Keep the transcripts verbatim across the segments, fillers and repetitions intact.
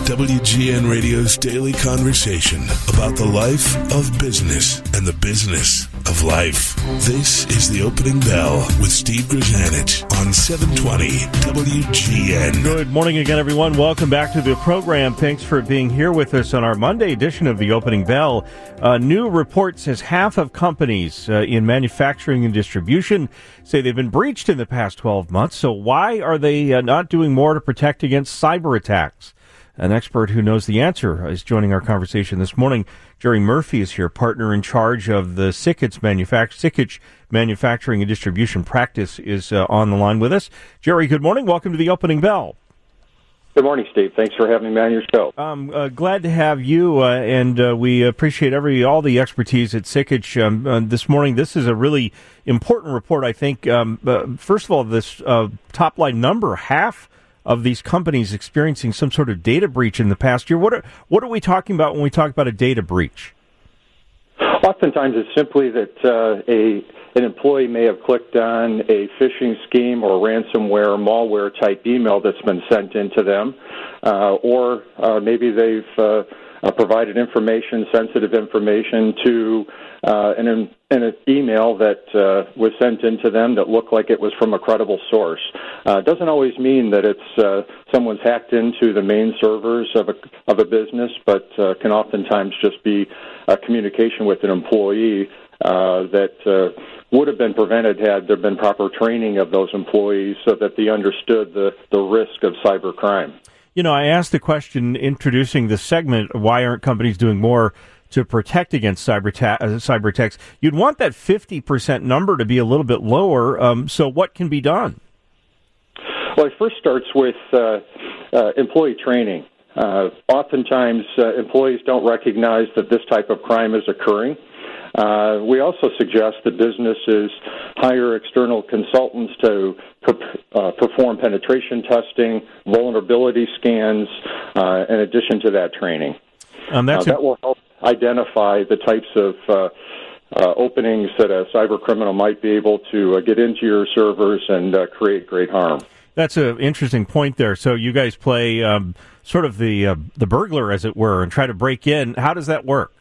W G N Radio's daily conversation about the life of business and the business of life. This is The Opening Bell with Steve Grzanich on seven twenty W G N. Good morning again, everyone. Welcome back to the program. Thanks for being here with us on our Monday edition of The Opening Bell. A new report says half of companies uh, in manufacturing and distribution say they've been breached in the past twelve months. So why are they uh, not doing more to protect against cyber attacks? An expert who knows the answer is joining our conversation this morning. Jerry Murphy is here, partner in charge of the Sikich Manufact- Sikich Manufacturing and Distribution Practice, is uh, on the line with us. Jerry, good morning. Welcome to The Opening Bell. Good morning, Steve. Thanks for having me on your show. I'm uh, glad to have you, uh, and uh, we appreciate every all the expertise at Sikich um, uh, this morning. This is a really important report, I think. Um, uh, first of all, this uh, top-line number, half of these companies experiencing some sort of data breach in the past year. What are, what are we talking about when we talk about a data breach? Oftentimes it's simply that uh, a an employee may have clicked on a phishing scheme or ransomware, malware type email that's been sent into them, uh, or uh, maybe they've uh, uh, provided information, sensitive information to uh, an, an email that uh, was sent into them that looked like it was from a credible source. Uh, it doesn't always mean that it's uh, someone's hacked into the main servers of a, of a business, but uh, can oftentimes just be a communication with an employee uh, that uh, would have been prevented had there been proper training of those employees so that they understood the, the risk of cybercrime. You know, I asked the question introducing this segment, why aren't companies doing more to protect against cyber, ta- uh, cyber attacks? You'd want that fifty percent number to be a little bit lower, um, so what can be done? Well, it first starts with uh, uh, employee training. Uh, oftentimes, uh, employees don't recognize that this type of crime is occurring. Uh, we also suggest that businesses hire external consultants to per, uh, perform penetration testing, vulnerability scans, uh, in addition to that training. Um, that's uh, that will help identify the types of uh, uh, openings that a cyber criminal might be able to uh, get into your servers and uh, create great harm. That's an interesting point there. So you guys play um, sort of the uh, the burglar, as it were, and try to break in. How does that work?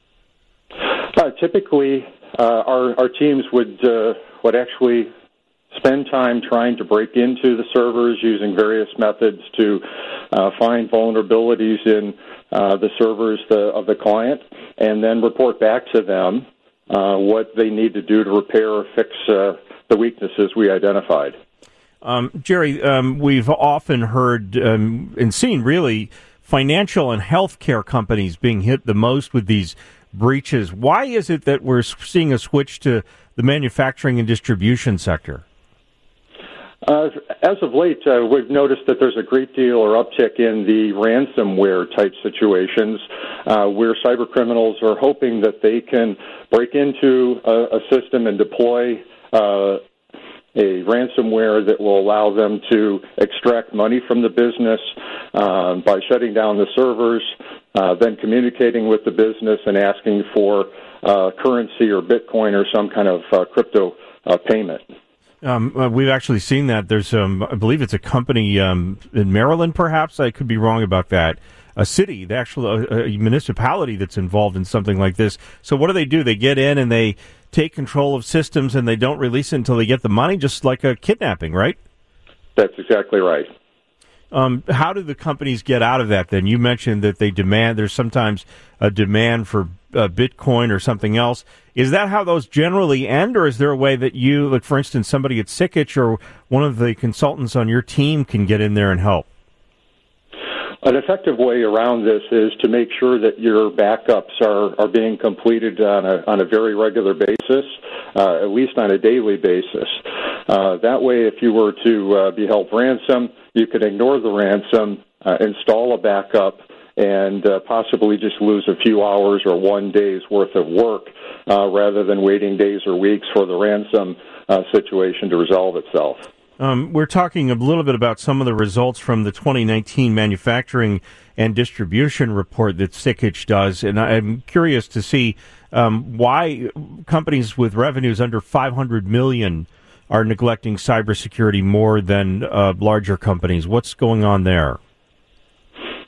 Uh, typically, uh, our our teams would uh, would actually spend time trying to break into the servers using various methods to uh, find vulnerabilities in uh, the servers the, of the client, and then report back to them uh, what they need to do to repair or fix uh, the weaknesses we identified. Um, Jerry, um, we've often heard um, and seen, really, financial and healthcare companies being hit the most with these breaches. Why is it that we're seeing a switch to the manufacturing and distribution sector? Uh, as of late, uh, we've noticed that there's a great deal or uptick in the ransomware type situations uh, where cyber criminals are hoping that they can break into a, a system and deploy uh, a ransomware that will allow them to extract money from the business uh, by shutting down the servers, uh, then communicating with the business and asking for uh, currency or Bitcoin or some kind of uh, crypto uh, payment. Um, uh, we've actually seen that. There's, um, I believe it's a company um, in Maryland, perhaps. I could be wrong about that. A city, the actual uh, a municipality that's involved in something like this. So what do they do? They get in and they take control of systems and they don't release it until they get the money, just like a kidnapping, right? That's exactly right. Um, how do the companies get out of that then? You mentioned that they demand, there's sometimes a demand for uh, Bitcoin or something else. Is that how those generally end, or is there a way that you, like for instance, somebody at Sikich or one of the consultants on your team can get in there and help? An effective way around this is to make sure that your backups are, are being completed on a, on a very regular basis, uh, at least on a daily basis. Uh, that way, if you were to uh, be held ransom, you could ignore the ransom, uh, install a backup, and uh, possibly just lose a few hours or one day's worth of work uh, rather than waiting days or weeks for the ransom uh, situation to resolve itself. Um, we're talking a little bit about some of the results from the twenty nineteen manufacturing and distribution report that Sikich does, and I'm curious to see um, why companies with revenues under five hundred million dollars are neglecting cybersecurity more than uh, larger companies. What's going on there?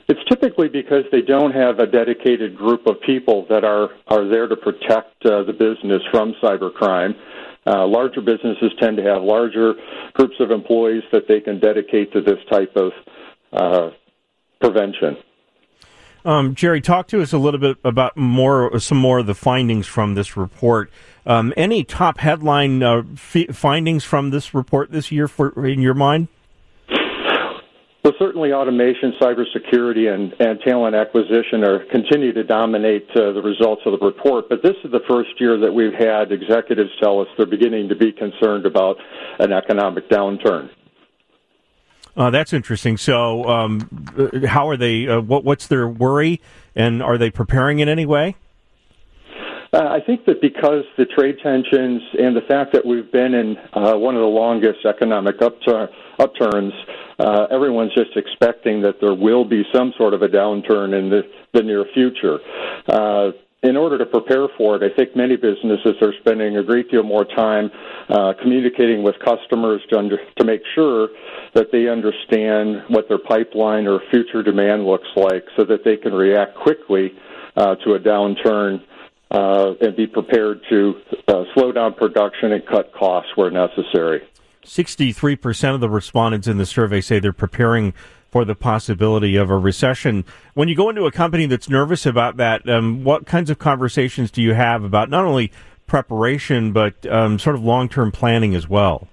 It's typically because they don't have a dedicated group of people that are, are there to protect uh, the business from cybercrime. Uh, larger businesses tend to have larger groups of employees that they can dedicate to this type of uh, prevention. Um, Jerry, talk to us a little bit about more, some more of the findings from this report. Um, any top headline uh, f- findings from this report this year, for in your mind? Well, certainly automation, cybersecurity, and, and talent acquisition are continue to dominate uh, the results of the report. But this is the first year that we've had executives tell us they're beginning to be concerned about an economic downturn. Uh, that's interesting. So, um, how are they? Uh, what, what's their worry, and are they preparing in any way? Uh, I think that because the trade tensions and the fact that we've been in uh, one of the longest economic uptur- upturns, uh, everyone's just expecting that there will be some sort of a downturn in the, the near future. Uh, in order to prepare for it, I think many businesses are spending a great deal more time uh, communicating with customers to, under, to make sure that they understand what their pipeline or future demand looks like so that they can react quickly uh, to a downturn uh, and be prepared to uh, slow down production and cut costs where necessary. sixty-three percent of the respondents in the survey say they're preparing for the possibility of a recession. When you go into a company that's nervous about that, um, what kinds of conversations do you have about not only preparation but um, sort of long-term planning as well?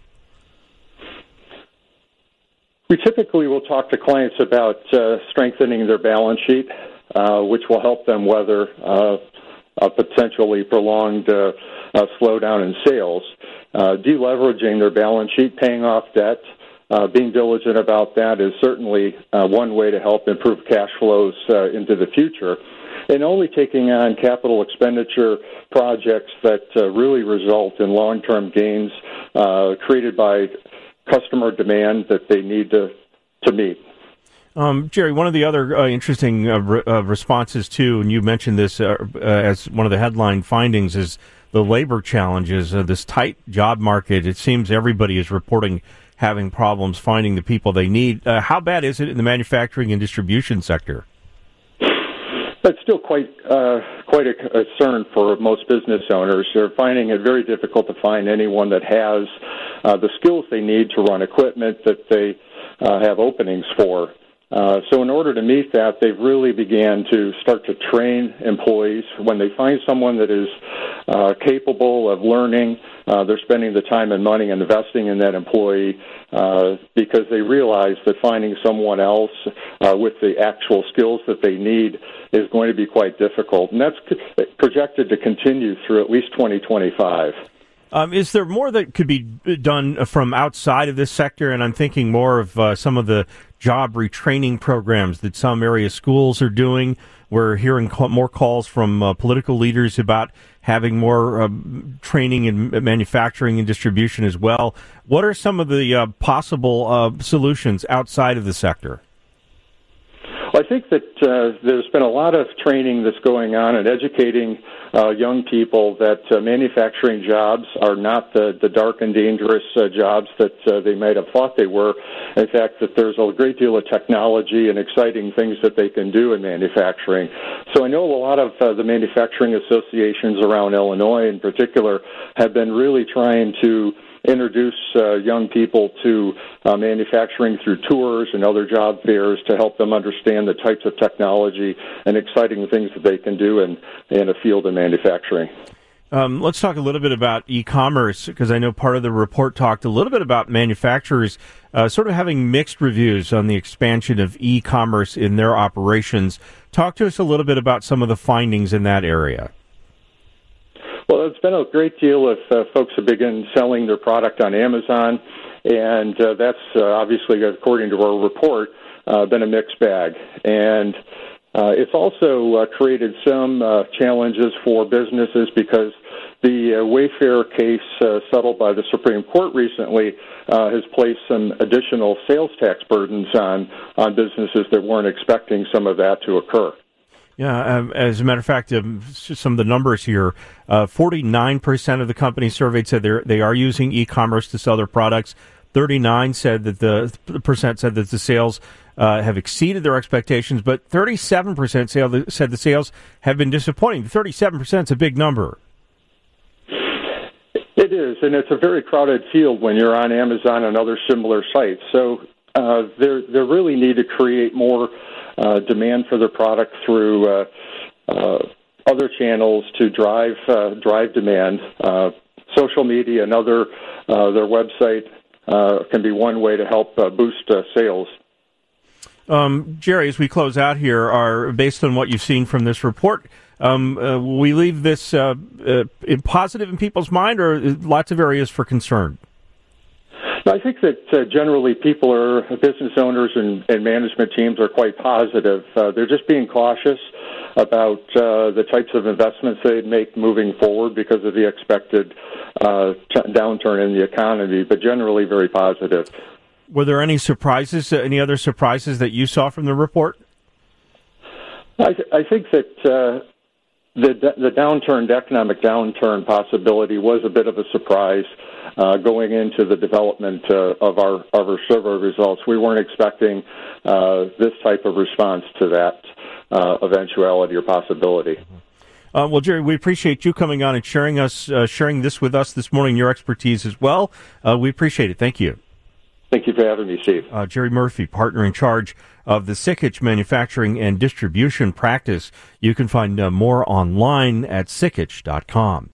We typically will talk to clients about uh, strengthening their balance sheet, uh, which will help them weather uh, a potentially prolonged uh, uh, slowdown in sales. Uh, deleveraging their balance sheet, paying off debt, uh, being diligent about that is certainly uh, one way to help improve cash flows uh, into the future. And only taking on capital expenditure projects that uh, really result in long-term gains uh, created by customer demand that they need to, to meet. Um, Jerry, one of the other uh, interesting uh, re- uh, responses, too, and you mentioned this uh, uh, as one of the headline findings, is the labor challenges, uh, this tight job market. It seems everybody is reporting having problems finding the people they need. Uh, how bad is it in the manufacturing and distribution sector? It's still quite uh, quite a concern for most business owners. They're finding it very difficult to find anyone that has uh, the skills they need to run equipment that they uh, have openings for. Uh, so in order to meet that, they've really began to start to train employees. When they find someone that is uh, capable of learning, uh, they're spending the time and money investing in that employee uh, because they realize that finding someone else uh, with the actual skills that they need is going to be quite difficult. And that's projected to continue through at least twenty twenty-five. Um, is there more that could be done from outside of this sector? And I'm thinking more of uh, some of the job retraining programs that some area schools are doing. We're hearing call, more calls from uh, political leaders about having more uh, training in manufacturing and distribution as well. What are some of the uh, possible uh, solutions outside of the sector? Well, I think that uh, there's been a lot of training that's going on and educating uh, young people that uh, manufacturing jobs are not the, the dark and dangerous uh, jobs that uh, they might have thought they were. In fact, that there's a great deal of technology and exciting things that they can do in manufacturing. So I know a lot of uh, the manufacturing associations around Illinois in particular have been really trying to introduce uh, young people to uh, manufacturing through tours and other job fairs to help them understand the types of technology and exciting things that they can do in, in a field of manufacturing. Um, let's talk a little bit about e-commerce, because I know part of the report talked a little bit about manufacturers uh, sort of having mixed reviews on the expansion of e-commerce in their operations. Talk to us a little bit about some of the findings in that area. Well, it's been a great deal of uh, folks have begun selling their product on Amazon, and uh, that's uh, obviously, according to our report, uh, been a mixed bag. And uh, it's also uh, created some uh, challenges for businesses because the uh, Wayfair case uh, settled by the Supreme Court recently uh, has placed some additional sales tax burdens on, on businesses that weren't expecting some of that to occur. Yeah, um, as a matter of fact, um, some of the numbers here, uh, forty-nine percent of the companies surveyed said they they are using e-commerce to sell their products. thirty-nine said that the, the percent said that the sales uh, have exceeded their expectations, but thirty-seven percent sale, said the sales have been disappointing. thirty-seven percent is a big number. It is, and it's a very crowded field when you're on Amazon and other similar sites. So uh, they they really need to create more uh, demand for their product through uh, uh, other channels to drive uh, drive demand. Uh, social media and other uh, their website uh, can be one way to help uh, boost uh, sales. Um, Jerry, as we close out here, are based on what you've seen from this report, um, uh, we leave this uh, uh, positive in people's mind, or lots of areas for concern? I think that uh, generally people are, business owners and, and management teams are quite positive. Uh, they're just being cautious about uh, the types of investments they'd make moving forward because of the expected uh, t- downturn in the economy, but generally very positive. Were there any surprises, uh, any other surprises that you saw from the report? I, th- I think that uh, the the downturn, the economic downturn possibility was a bit of a surprise uh, going into the development uh, of our of our survey results. We weren't expecting uh, this type of response to that uh, eventuality or possibility. Uh, well, Jerry, we appreciate you coming on and sharing us uh, sharing this with us this morning, your expertise as well. Uh, we appreciate it. Thank you. Thank you for having me, Steve. Uh, Jerry Murphy, partner in charge of the Sikich Manufacturing and Distribution Practice. You can find uh, more online at sikich dot com.